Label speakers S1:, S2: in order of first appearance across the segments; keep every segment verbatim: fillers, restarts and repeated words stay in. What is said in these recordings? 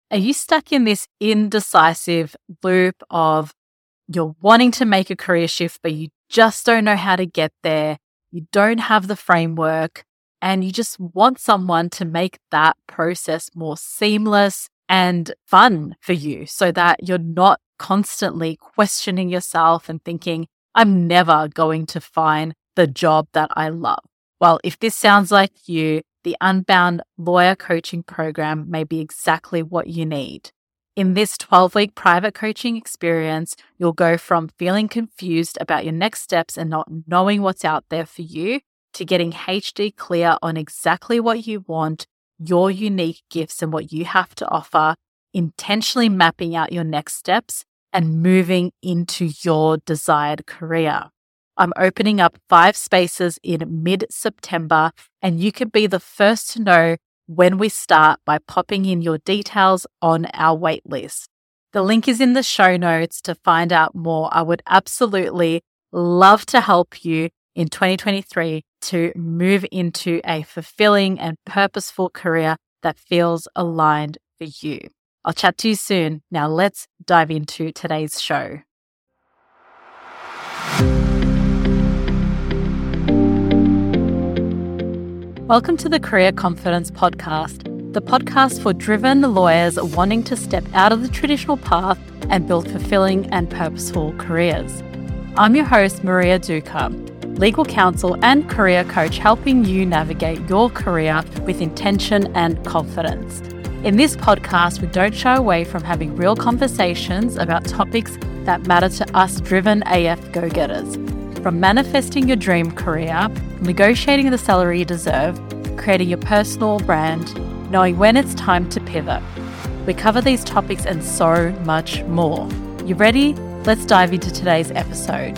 S1: Are you stuck in this indecisive loop of you're wanting to make a career shift, but you just don't know how to get there? You don't have the framework, and you just want someone to make that process more seamless and fun for you so that you're not constantly questioning yourself and thinking, I'm never going to find the job that I love. Well, if this sounds like you, the Unbound Lawyer Coaching Program may be exactly what you need. In this twelve-week private coaching experience, you'll go from feeling confused about your next steps and not knowing what's out there for you to getting H D clear on exactly what you want, your unique gifts and what you have to offer, intentionally mapping out your next steps and moving into your desired career. I'm opening up five spaces in mid-September, and you can be the first to know when we start by popping in your details on our waitlist. The link is in the show notes to find out more. I would absolutely love to help you in twenty twenty-three to move into a fulfilling and purposeful career that feels aligned for you. I'll chat to you soon. Now let's dive into today's show. Welcome to the Career Confidence Podcast, the podcast for driven lawyers wanting to step out of the traditional path and build fulfilling and purposeful careers. I'm your host, Maria Duca, legal counsel and career coach, helping you navigate your career with intention and confidence. In this podcast, we don't shy away from having real conversations about topics that matter to us driven A F go-getters. From manifesting your dream career, negotiating the salary you deserve, creating your personal brand, knowing when it's time to pivot. We cover these topics and so much more. You ready? Let's dive into today's episode.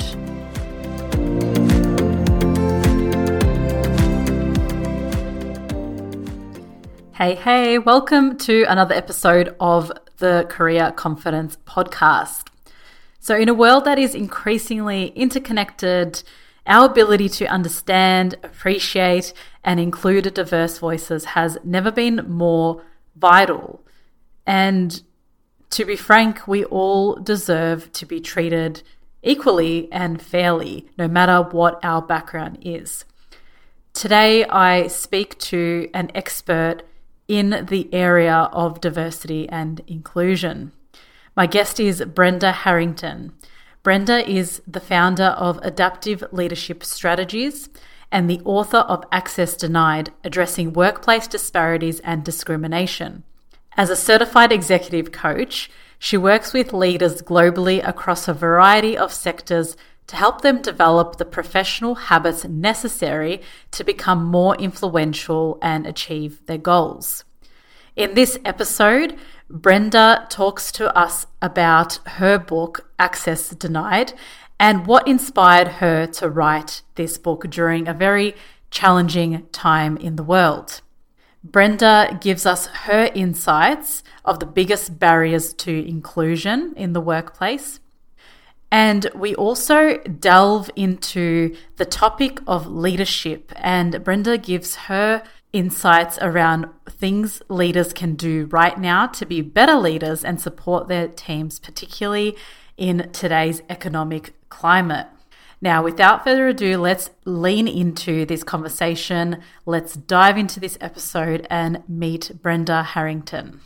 S1: Hey, hey, welcome to another episode of the Career Confidence Podcast. So in a world that is increasingly interconnected, our ability to understand, appreciate, and include diverse voices has never been more vital. And to be frank, we all deserve to be treated equally and fairly, no matter what our background is. Today, I speak to an expert in the area of diversity and inclusion. My guest is Brenda Harrington. Brenda is the founder of Adaptive Leadership Strategies and the author of Access Denied, Addressing Workplace Disparities and Discrimination. As a certified executive coach, she works with leaders globally across a variety of sectors to help them develop the professional habits necessary to become more influential and achieve their goals. In this episode, Brenda talks to us about her book, Access Denied, and what inspired her to write this book during a very challenging time in the world. Brenda gives us her insights of the biggest barriers to inclusion in the workplace. And we also delve into the topic of leadership, and Brenda gives her insights around things leaders can do right now to be better leaders and support their teams, particularly in today's economic climate. Now, without further ado, let's lean into this conversation. Let's dive into this episode and meet Brenda Harrington.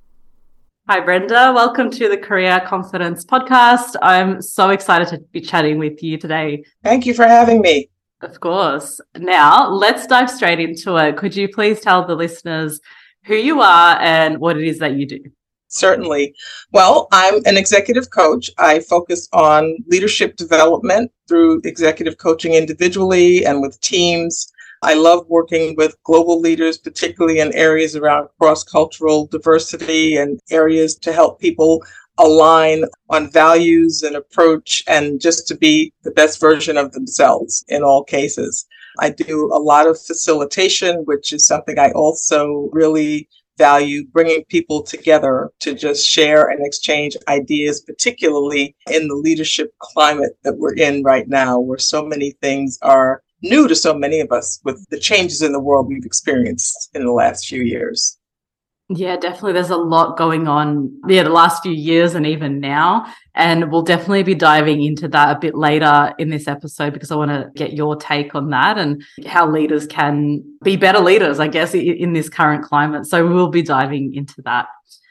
S1: Hi, Brenda. Welcome to the Career Confidence Podcast. I'm so excited to be chatting with you today.
S2: Thank you for having me.
S1: Of course. Now, let's dive straight into it. Could you please tell the listeners who you are and what it is that you do?
S2: Certainly. Well, I'm an executive coach. I focus on leadership development through executive coaching individually and with teams. I love working with global leaders, particularly in areas around cross-cultural diversity and areas to help people align on values and approach and just to be the best version of themselves in all cases. I do a lot of facilitation, which is something I also really value, bringing people together to just share and exchange ideas, particularly in the leadership climate that we're in right now, where so many things are new to so many of us with the changes in the world we've experienced in the last few years.
S1: Yeah, definitely. There's a lot going on, yeah, the last few years and even now. And we'll definitely be diving into that a bit later in this episode because I want to get your take on that and how leaders can be better leaders, I guess, in this current climate. So we'll be diving into that.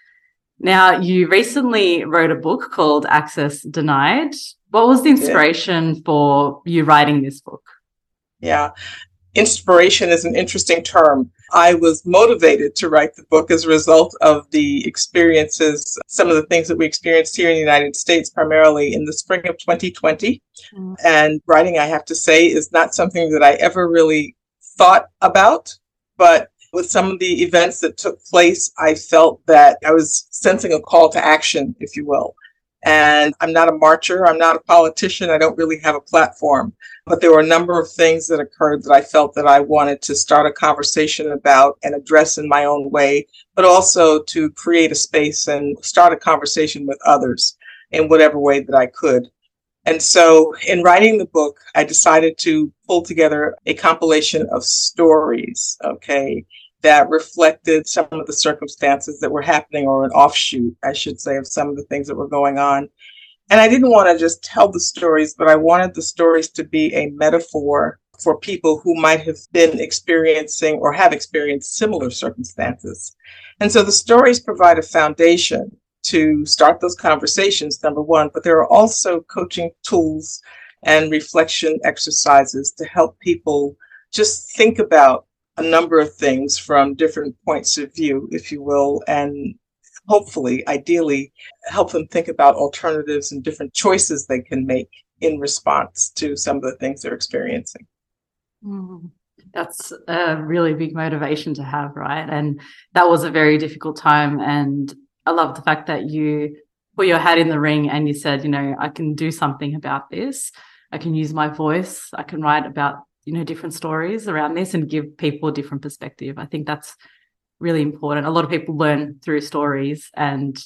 S1: Now, you recently wrote a book called Access Denied. What was the inspiration for you writing this book?
S2: Yeah. Inspiration is an interesting term. I was motivated to write the book as a result of the experiences, some of the things that we experienced here in the United States, primarily in the spring of twenty twenty. Mm. And writing, I have to say, is not something that I ever really thought about. But with some of the events that took place, I felt that I was sensing a call to action, if you will. And I'm not a marcher. I'm not a politician. I don't really have a platform. But there were a number of things that occurred that I felt that I wanted to start a conversation about and address in my own way, but also to create a space and start a conversation with others in whatever way that I could. And so in writing the book, I decided to pull together a compilation of stories, okay, that reflected some of the circumstances that were happening, or an offshoot, I should say, of some of the things that were going on. And I didn't want to just tell the stories, but I wanted the stories to be a metaphor for people who might have been experiencing or have experienced similar circumstances. And so the stories provide a foundation to start those conversations, number one, but there are also coaching tools and reflection exercises to help people just think about a number of things from different points of view, if you will, and hopefully, ideally, help them think about alternatives and different choices they can make in response to some of the things they're experiencing.
S1: Mm, that's a really big motivation to have, right? And that was a very difficult time. And I love the fact that you put your hat in the ring and you said, you know, I can do something about this. I can use my voice. I can write about, you know, different stories around this and give people a different perspective. I think that's really important. A lot of people learn through stories, and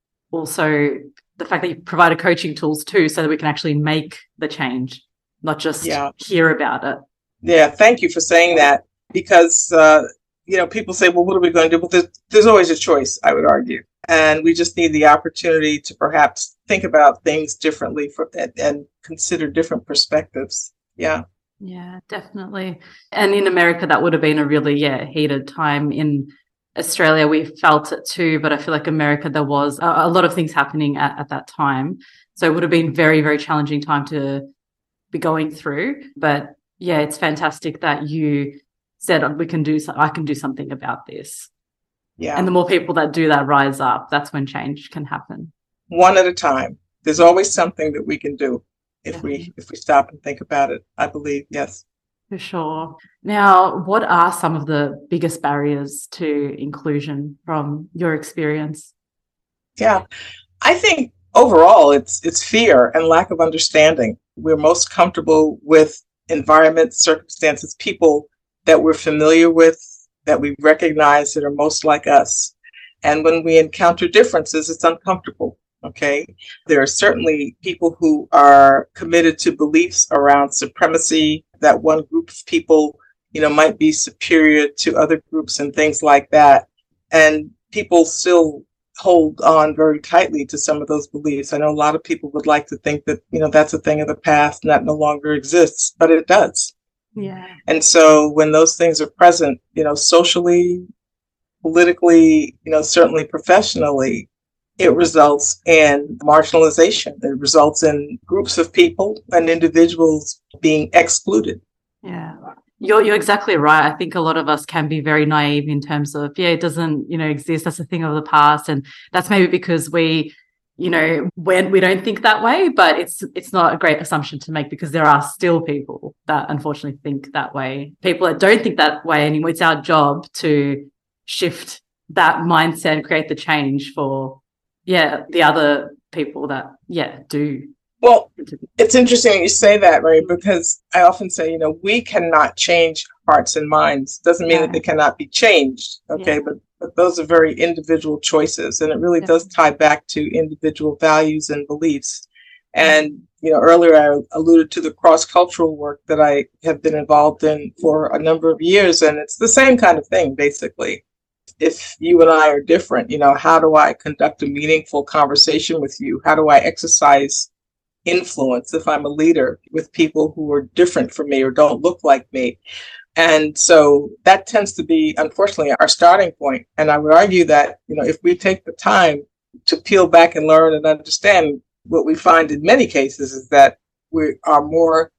S1: also the fact that you provide coaching tools too, so that we can actually make the change, not just yeah. hear about it.
S2: Yeah, thank you for saying that, because, uh, you know, people say, well, what are we going to do? Well, there's, there's always a choice, I would argue. And we just need the opportunity to perhaps think about things differently for, and, and consider different perspectives. Yeah.
S1: Yeah, definitely. And in America, that would have been a really, yeah, heated time. In Australia, we felt it too, but I feel like America, there was a, a lot of things happening at, at that time. So it would have been very, very challenging time to be going through. But yeah, it's fantastic that you said, we can do, so, I can do something about this.
S2: Yeah.
S1: And the more people that do that rise up, that's when change can happen.
S2: One at a time. There's always something that we can do. If yeah. we if we stop and think about it, I believe, yes.
S1: For sure. Now, what are some of the biggest barriers to inclusion from your experience?
S2: Yeah, I think overall it's it's fear and lack of understanding. We're most comfortable with environments, circumstances, people that we're familiar with, that we recognize that are most like us. And when we encounter differences, it's uncomfortable. Okay, there are certainly people who are committed to beliefs around supremacy, that one group of people, you know, might be superior to other groups and things like that. And people still hold on very tightly to some of those beliefs. I know a lot of people would like to think that, you know, that's a thing of the past and that no longer exists, but it does.
S1: Yeah.
S2: And so when those things are present, you know, socially, politically, you know, certainly professionally, it results in marginalization. It results in groups of people and individuals being excluded.
S1: Yeah, you're you're exactly right. I think a lot of us can be very naive in terms of, yeah, it doesn't, you know, exist. That's a thing of the past. And that's maybe because we, you know, when we don't think that way, but it's it's not a great assumption to make, because there are still people that unfortunately think that way. People that don't think that way anymore. It's our job to shift that mindset and create the change for yeah, the other people that, yeah, do.
S2: Well, it's interesting you say that, Ray, because I often say, you know, we cannot change hearts and minds. Doesn't mean yeah. that they cannot be changed, okay? Yeah. But, but those are very individual choices, and it really yeah. does tie back to individual values and beliefs. And, you know, earlier I alluded to the cross-cultural work that I have been involved in for a number of years, and it's the same kind of thing, basically. if you and I are different? You know, how do I conduct a meaningful conversation with you? How do I exercise influence if I'm a leader with people who are different from me or don't look like me? And so that tends to be, unfortunately, our starting point. And I would argue that, you know, if we take the time to peel back and learn and understand, what we find in many cases is that we are more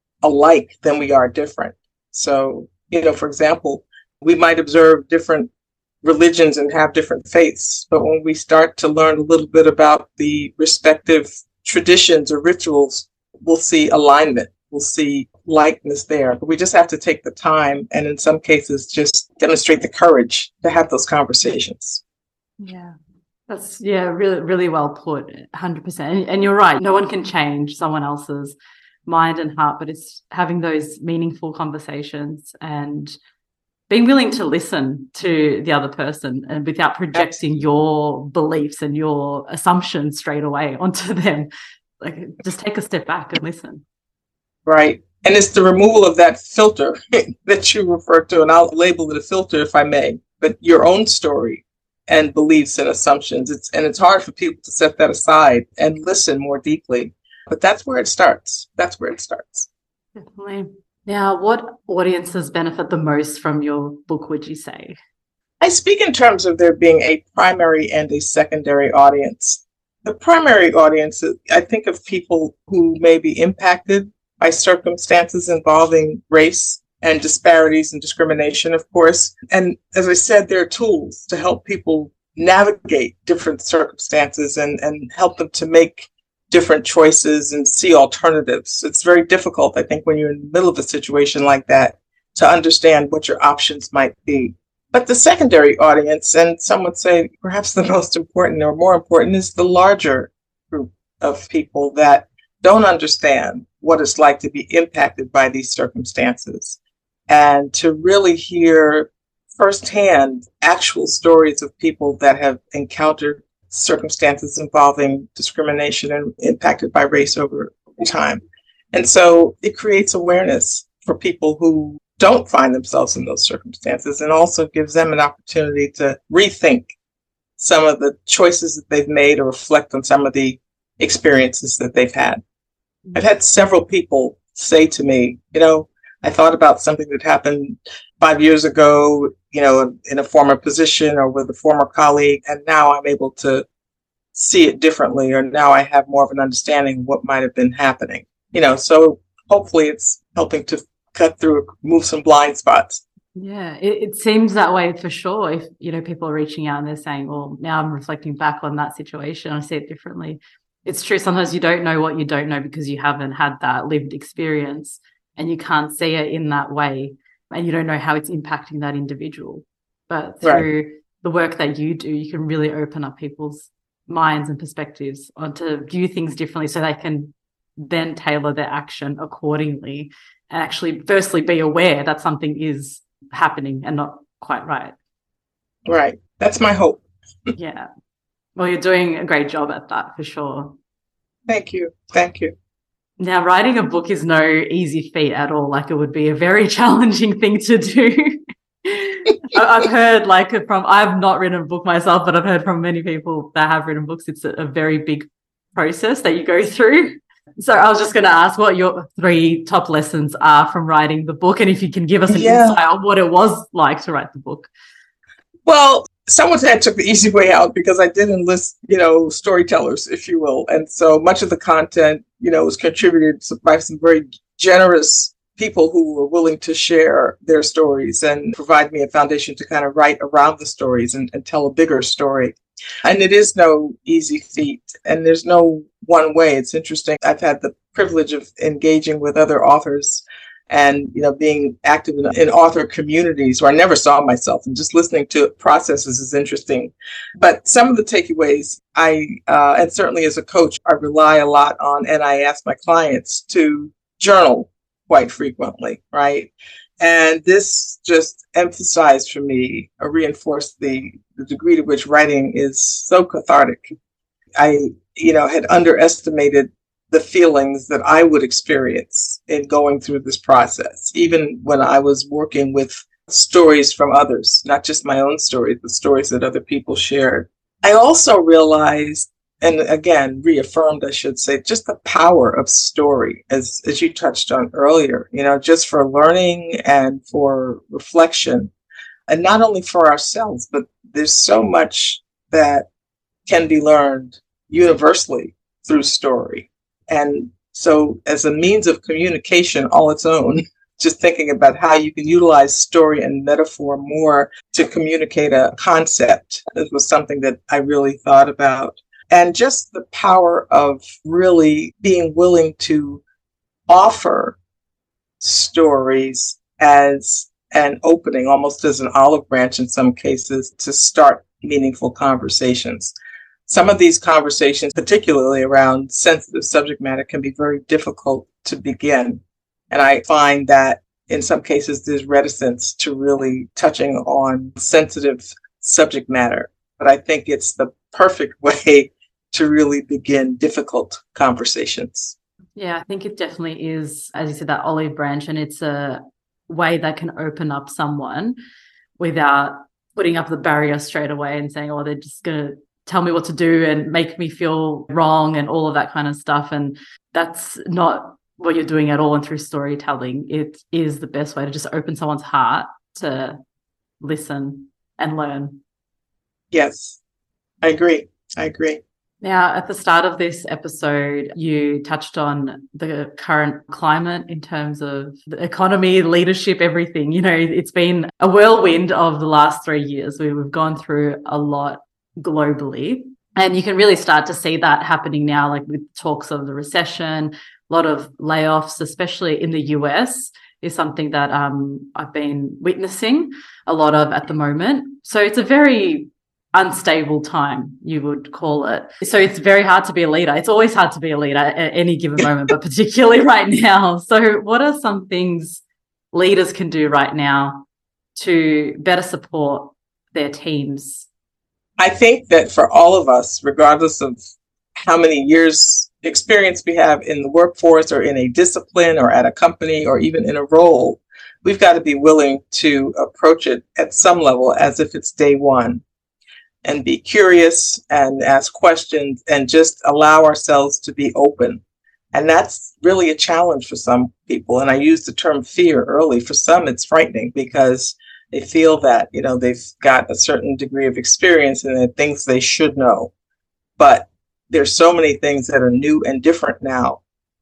S2: alike than we are different. So, you know, for example, we might observe different religions and have different faiths, but when we start to learn a little bit about the respective traditions or rituals, we'll see alignment, we'll see likeness there. But we just have to take the time and in some cases just demonstrate the courage to have those conversations.
S1: Yeah. That's, yeah, really, really well put, one hundred percent. And, and you're right. No one can change someone else's mind and heart, but it's having those meaningful conversations and being willing to listen to the other person and without projecting your beliefs and your assumptions straight away onto them. Like, just take a step back and listen.
S2: Right. And it's the removal of that filter that you refer to, and I'll label it a filter if I may, but your own story and beliefs and assumptions. It's and it's hard for people to set that aside and listen more deeply. But that's where it starts. That's where it starts.
S1: Definitely. Now, what audiences benefit the most from your book, would you say?
S2: I speak in terms of there being a primary and a secondary audience. The primary audience, I think of people who may be impacted by circumstances involving race and disparities and discrimination, of course. And as I said, there are tools to help people navigate different circumstances and, and help them to make different choices and see alternatives. It's very difficult, I think, when you're in the middle of a situation like that, to understand what your options might be. But the secondary audience, and some would say perhaps the most important or more important, is the larger group of people that don't understand what it's like to be impacted by these circumstances, and to really hear firsthand actual stories of people that have encountered circumstances involving discrimination and impacted by race over time. And so it creates awareness for people who don't find themselves in those circumstances, and also gives them an opportunity to rethink some of the choices that they've made or reflect on some of the experiences that they've had. I've had several people say to me, you know, I thought about something that happened five years ago, you know, in a former position or with a former colleague, and now I'm able to see it differently, or now I have more of an understanding of what might have been happening. You know, so hopefully it's helping to cut through, move some blind spots.
S1: Yeah, it, it seems that way for sure. If, you know, people are reaching out and they're saying, well, now I'm reflecting back on that situation, I see it differently. It's true. Sometimes you don't know what you don't know because you haven't had that lived experience, and you can't see it in that way, and you don't know how it's impacting that individual. But through right. the work that you do, you can really open up people's minds and perspectives on to view things differently, so they can then tailor their action accordingly, and actually firstly be aware that something is happening and not quite right.
S2: Right. That's my hope.
S1: Yeah. Well, you're doing a great job at that for sure.
S2: Thank you. Thank you.
S1: Now, writing a book is no easy feat at all. Like, it would be a very challenging thing to do. I've heard, like, from, I've not written a book myself, but I've heard from many people that have written books, it's a, a very big process that you go through. So I was just going to ask what your three top lessons are from writing the book, and if you can give us an yeah. insight on what it was like to write the book.
S2: Well, someone said I took the easy way out, because I did enlist, you know, storytellers, if you will. And so much of the content, you know, was contributed by some very generous people who were willing to share their stories and provide me a foundation to kind of write around the stories and, and tell a bigger story. And it is no easy feat, and there's no one way. It's interesting. I've had the privilege of engaging with other authors and, you know, being active in, in author communities where I never saw myself, and just listening to processes is interesting. But some of the takeaways, I, uh, and certainly as a coach, I rely a lot on, and I ask my clients to journal quite frequently, right? And this just emphasized for me, or reinforced the, the degree to which writing is so cathartic. I, you know, had underestimated the feelings that I would experience in going through this process, even when I was working with stories from others, not just my own stories, but stories that other people shared. I also realized, and again, reaffirmed, I should say, just the power of story, as, as you touched on earlier, you know, just for learning and for reflection, and not only for ourselves, but there's so much that can be learned universally through story. And so as a means of communication all its own, just thinking about how you can utilize story and metaphor more to communicate a concept. It was something that I really thought about. And just the power of really being willing to offer stories as an opening, almost as an olive branch in some cases, to start meaningful conversations. Some of these conversations, particularly around sensitive subject matter, can be very difficult to begin. And I find that in some cases there's reticence to really touching on sensitive subject matter. But I think it's the perfect way to really begin difficult conversations.
S1: Yeah, I think it definitely is, as you said, that olive branch, and it's a way that can open up someone without putting up the barrier straight away and saying, oh, they're just going to tell me what to do and make me feel wrong and all of that kind of stuff. And that's not what you're doing at all. And through storytelling, it is the best way to just open someone's heart to listen and learn.
S2: Yes, I agree. I agree.
S1: Now, at the start of this episode, you touched on the current climate in terms of the economy, leadership, everything. You know, it's been a whirlwind of the last three years. We've gone through a lot globally, and you can really start to see that happening now, like with talks of the recession, a lot of layoffs, especially in the U S, is something that um, I've been witnessing a lot of at the moment. So it's a very unstable time, you would call it. So it's very hard to be a leader. It's always hard to be a leader at any given moment, but particularly right now. So what are some things leaders can do right now to better support their teams?
S2: I think that for all of us, regardless of how many years experience we have in the workforce or in a discipline or at a company or even in a role, we've got to be willing to approach it at some level as if it's day one, and be curious and ask questions and just allow ourselves to be open. And that's really a challenge for some people. And I used the term fear early. For some, it's frightening because they feel that, you know, they've got a certain degree of experience and there are things they should know. But there's so many things that are new and different now.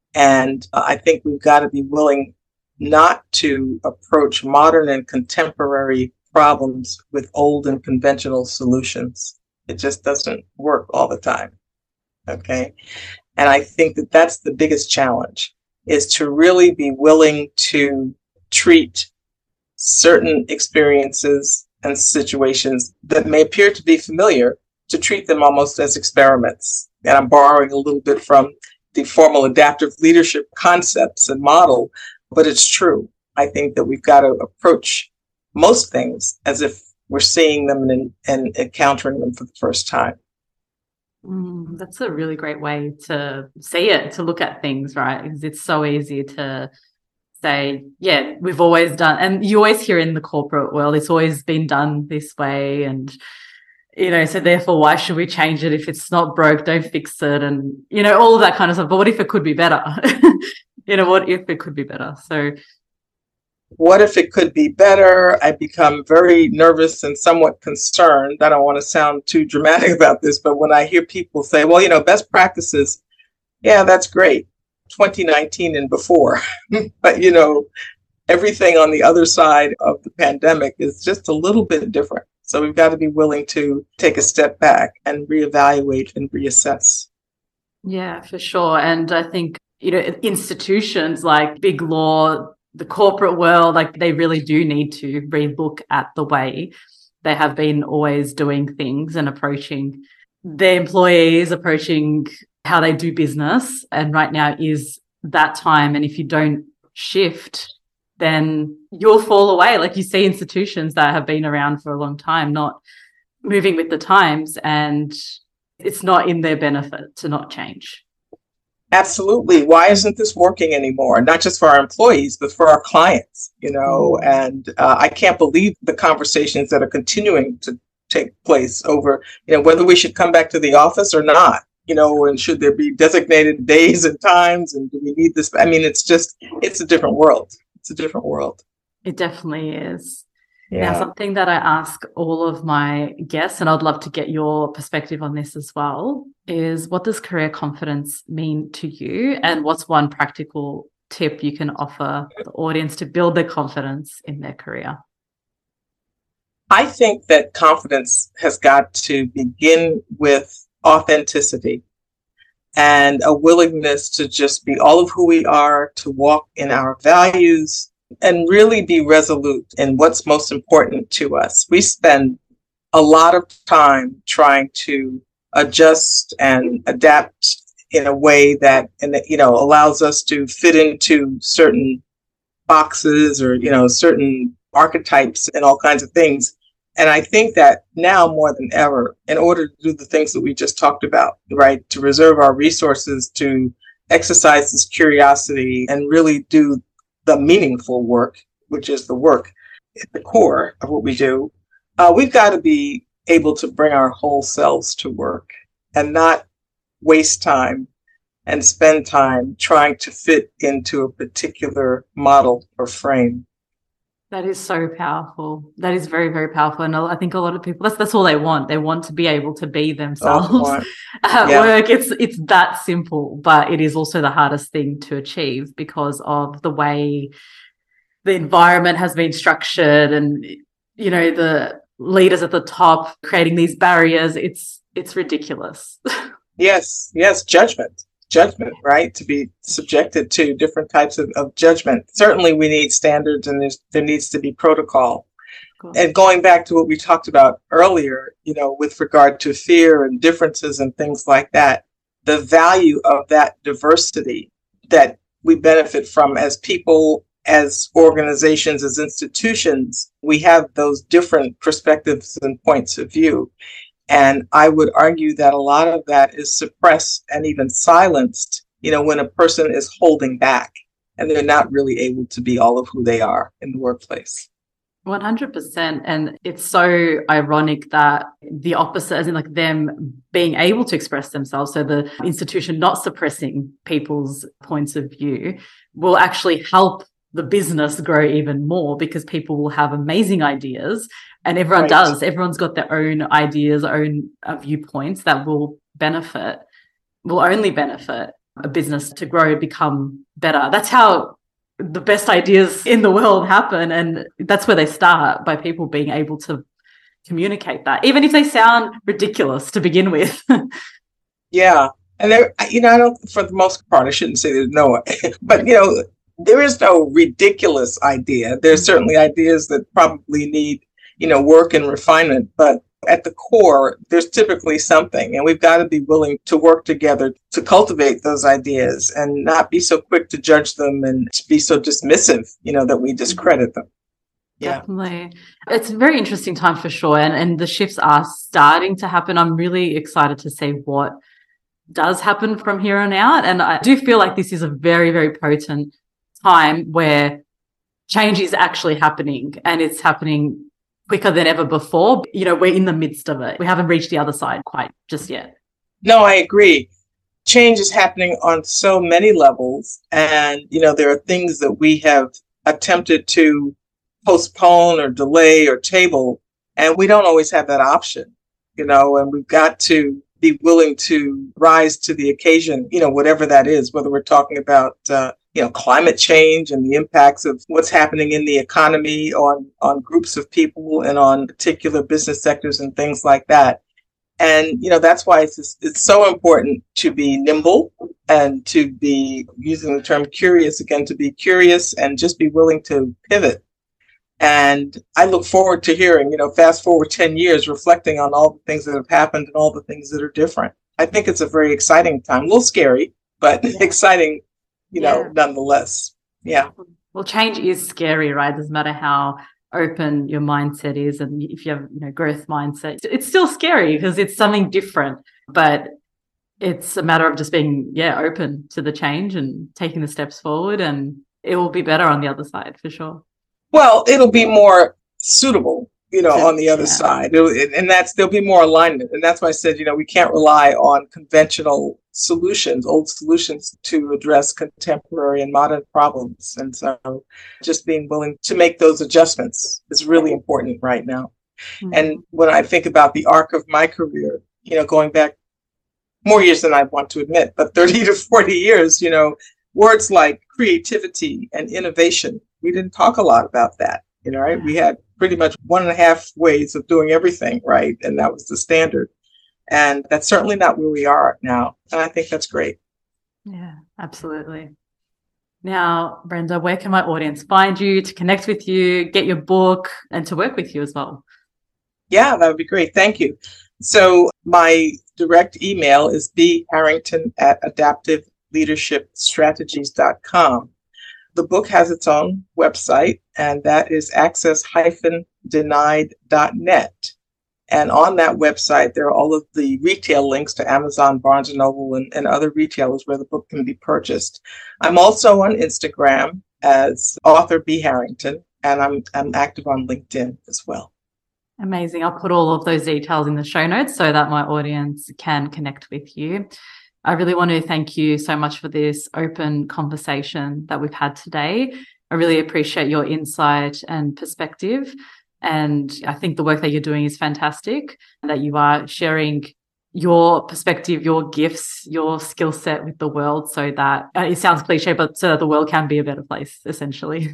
S2: And uh, I think we've got to be willing not to approach modern and contemporary problems with old and conventional solutions. It just doesn't work all the time. Okay. And I think that that's the biggest challenge, is to really be willing to treat certain experiences and situations that may appear to be familiar, to treat them almost as experiments. And I'm borrowing a little bit from the formal adaptive leadership concepts and model, but it's true. I think that we've got to approach most things as if we're seeing them and, and encountering them for the first time.
S1: Mm, that's a really great way to see it, to look at things, right? Because it's so easy to say, yeah, we've always done, and you always hear in the corporate world, it's always been done this way. And, you know, so therefore, why should we change it? If it's not broke, don't fix it. And, you know, all of that kind of stuff. But what if it could be better? You know, what if it could be better? So
S2: what if it could be better? I become very nervous and somewhat concerned. I don't want to sound too dramatic about this, but when I hear people say, well, you know, best practices, yeah, that's great, twenty nineteen and before. But, you know, everything on the other side of the pandemic is just a little bit different. So we've got to be willing to take a step back and reevaluate and reassess.
S1: Yeah, for sure. And I think, you know, institutions like big law, the corporate world, like they really do need to relook at the way they have been always doing things and approaching their employees, approaching how they do business. And right now is that time. And if you don't shift, then you'll fall away. Like you see institutions that have been around for a long time, not moving with the times, and it's not in their benefit to not change.
S2: Absolutely. Why isn't this working anymore? Not just for our employees, but for our clients, you know,
S1: Mm.
S2: and uh, I can't believe the conversations that are continuing to take place over, you know, whether we should come back to the office or not, you know, and should there be designated days and times, and do we need this? I mean, it's just, it's a different world. It's a different world.
S1: It definitely is. Now,
S2: Yeah.
S1: something that I ask all of my guests, and I'd love to get your perspective on this as well, is what does career confidence mean to you? And what's one practical tip you can offer the audience to build their confidence in their career?
S2: I think that confidence has got to begin with authenticity and a willingness to just be all of who we are, to walk in our values, and really be resolute in what's most important to us. We spend a lot of time trying to adjust and adapt in a way that, and you know, allows us to fit into certain boxes or, you know, certain archetypes and all kinds of things. And I think that now more than ever, in order to do the things that we just talked about, right, to reserve our resources, to exercise this curiosity and really do the meaningful work, which is the work at the core of what we do, uh, we've got to be able to bring our whole selves to work and not waste time and spend time trying to fit into a particular model or frame.
S1: That is so powerful. That is very, very powerful. And I think a lot of people, that's that's all they want. They want to be able to be themselves
S2: Oh,
S1: at
S2: yeah.
S1: work. It's it's that simple, but it is also the hardest thing to achieve because of the way the environment has been structured and, you know, the leaders at the top creating these barriers. It's it's ridiculous.
S2: Yes, yes, judgment. Judgment, right? To be subjected to different types of, of judgment. Certainly we need standards and there's, there needs to be protocol. Cool. And going back to what we talked about earlier, you know, with regard to fear and differences and things like that, the value of that diversity that we benefit from as people, as organizations, as institutions, we have those different perspectives and points of view. And I would argue that a lot of that is suppressed and even silenced, you know, when a person is holding back and they're not really able to be all of who they are in the workplace.
S1: one hundred percent. And it's so ironic that the opposite, as in like them being able to express themselves, so the institution not suppressing people's points of view, will actually help the business grow even more because people will have amazing ideas. And everyone right. does. Everyone's got their own ideas, own uh, viewpoints that will benefit, will only benefit a business to grow, become better. That's how the best ideas in the world happen. And that's where they start, by people being able to communicate that, even if they sound ridiculous to begin with.
S2: Yeah. And there, you know, I don't, for the most part, I shouldn't say there's no, but, you know, there is no ridiculous idea. There's certainly ideas that probably need, you know, work and refinement, but at the core, there's typically something, and we've got to be willing to work together to cultivate those ideas and not be so quick to judge them and to be so dismissive, you know, that we discredit them.
S1: Yeah. Definitely. It's a very interesting time for sure. And, and the shifts are starting to happen. I'm really excited to see what does happen from here on out. And I do feel like this is a very, very potent time where change is actually happening, and it's happening quicker than ever before. You know, we're in the midst of it. We haven't reached the other side quite just yet.
S2: No, I agree. Change is happening on so many levels. And, you know, there are things that we have attempted to postpone or delay or table, and we don't always have that option, you know, and we've got to be willing to rise to the occasion, you know, whatever that is, whether we're talking about, uh, you know, climate change and the impacts of what's happening in the economy on, on groups of people and on particular business sectors and things like that. And, you know, that's why it's, it's so important to be nimble and to be, using the term curious again, to be curious and just be willing to pivot. And I look forward to hearing, you know, fast forward ten years, reflecting on all the things that have happened and all the things that are different. I think it's a very exciting time, a little scary, but yeah. exciting, you know, yeah. nonetheless. Yeah.
S1: Well, change is scary, right? Doesn't matter how open your mindset is. And if you have, you know, growth mindset, it's still scary because it's something different, but it's a matter of just being, yeah, open to the change and taking the steps forward, and it will be better on the other side for sure.
S2: Well, it'll be more suitable, you know,
S1: So,
S2: on the other
S1: yeah.
S2: side. It'll, and that's, there'll be more alignment. And that's why I said, you know, we can't rely on conventional solutions, old solutions to address contemporary and modern problems. And so just being willing to make those adjustments is really important right now. Mm-hmm. And when I think about the arc of my career, you know, going back more years than I want to admit, but thirty to forty years, you know, words like creativity and innovation, we didn't talk a lot about that, you know, right? We had pretty much one and a half ways of doing everything, right? And that was the standard. And that's certainly not where we are now. And I think that's great.
S1: Yeah, absolutely. Now, Brenda, where can my audience find you, to connect with you, get your book, and to work with you as well?
S2: Yeah, that would be great. Thank you. So my direct email is b harrington at adaptive leadership strategies dot com. The book has its own website, and that is access dash denied dot net. And on that website, there are all of the retail links to Amazon, Barnes and Noble, and, and other retailers where the book can be purchased. I'm also on Instagram as author B Harrington, and I'm I'm active on LinkedIn as well.
S1: Amazing. I'll put all of those details in the show notes so that my audience can connect with you. I really want to thank you so much for this open conversation that we've had today. I really appreciate your insight and perspective. And I think the work that you're doing is fantastic, that you are sharing your perspective, your gifts, your skill set with the world, so that uh, it sounds cliche, but so that the world can be a better place, essentially.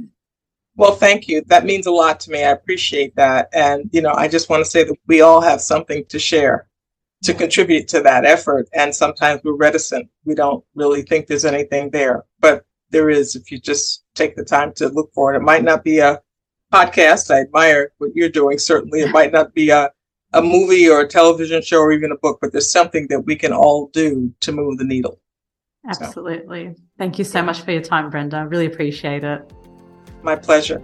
S2: Well, thank you. That means a lot to me. I appreciate that. And, you know, I just want to say that we all have something to share, to contribute to that effort. And sometimes we're reticent. We don't really think there's anything there, but there is, if you just take the time to look for it. It might not be a podcast. I admire what you're doing. Certainly, it might not be a, a movie or a television show or even a book, but there's something that we can all do to move the needle.
S1: Absolutely. So, thank you so much for your time, Brenda. I really appreciate it.
S2: My pleasure.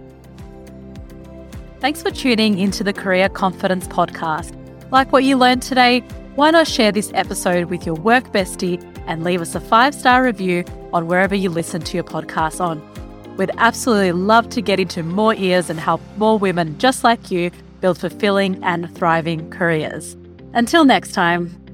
S1: Thanks for tuning into the Career Confidence Podcast. Like what you learned today, why not share this episode with your work bestie and leave us a five-star review on wherever you listen to your podcast on. We'd absolutely love to get into more ears and help more women just like you build fulfilling and thriving careers. Until next time.